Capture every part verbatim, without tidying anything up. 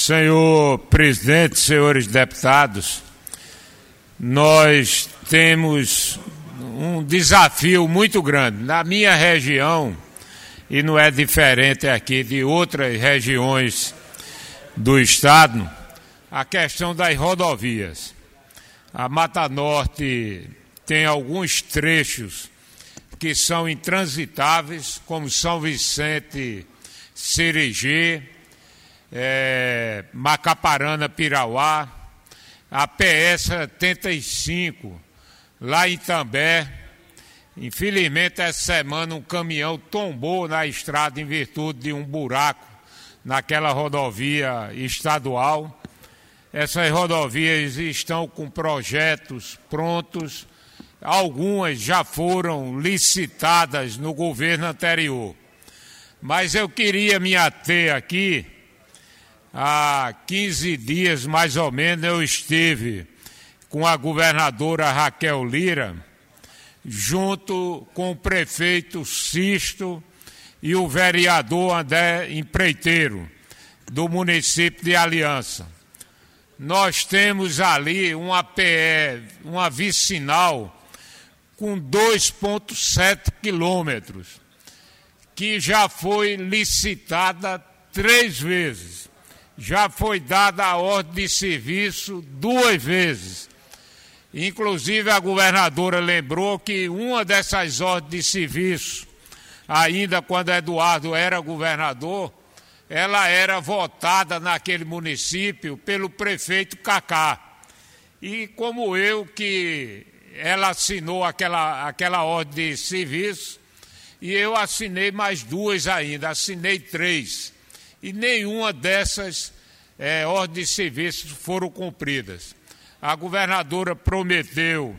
Senhor presidente, senhores deputados, nós temos um desafio muito grande. Na minha região, e não é diferente aqui de outras regiões do estado, a questão das rodovias. A Mata Norte tem alguns trechos que são intransitáveis, como São Vicente, Cereje, é, Macaparana, Pirauá, a P S setenta e cinco, lá em Itambé. Infelizmente, essa semana um caminhão tombou na estrada em virtude de um buraco naquela rodovia estadual. Essas rodovias estão com projetos prontos, algumas já foram licitadas no governo anterior. Mas eu queria me ater aqui, há quinze dias mais ou menos eu estive com a governadora Raquel Lira, junto com o prefeito Sisto e o vereador André Empreiteiro, do município de Aliança. Nós temos ali uma P E, uma vicinal com dois vírgula sete quilômetros, que já foi licitada três vezes. Já foi dada a ordem de serviço duas vezes. Inclusive, a governadora lembrou que uma dessas ordens de serviço, ainda quando Eduardo era governador, ela era votada naquele município pelo prefeito Cacá. E como eu, que ela assinou aquela, aquela ordem de serviço, e eu assinei mais duas ainda, assinei três. E nenhuma dessas é, ordens de serviço foram cumpridas. A governadora prometeu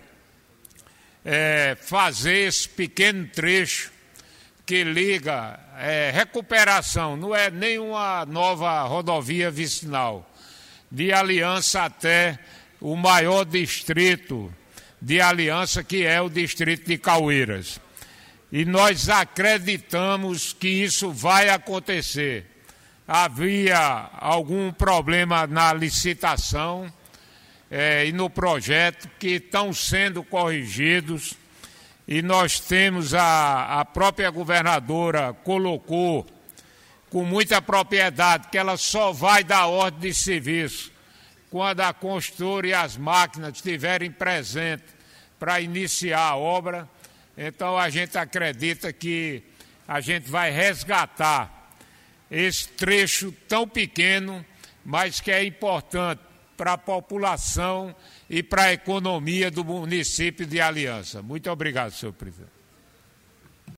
é, fazer esse pequeno trecho que liga, é, recuperação, não é nenhuma nova rodovia vicinal, de Aliança até o maior distrito de Aliança, que é o distrito de Caueiras. E nós acreditamos que isso vai acontecer. Havia algum problema na licitação é, e no projeto que estão sendo corrigidos, e nós temos a, a própria governadora colocou com muita propriedade que ela só vai dar ordem de serviço quando a construtora e as máquinas estiverem presentes para iniciar a obra. Então a gente acredita que a gente vai resgatar esse trecho tão pequeno, mas que é importante para a população e para a economia do município de Aliança. Muito obrigado, senhor presidente.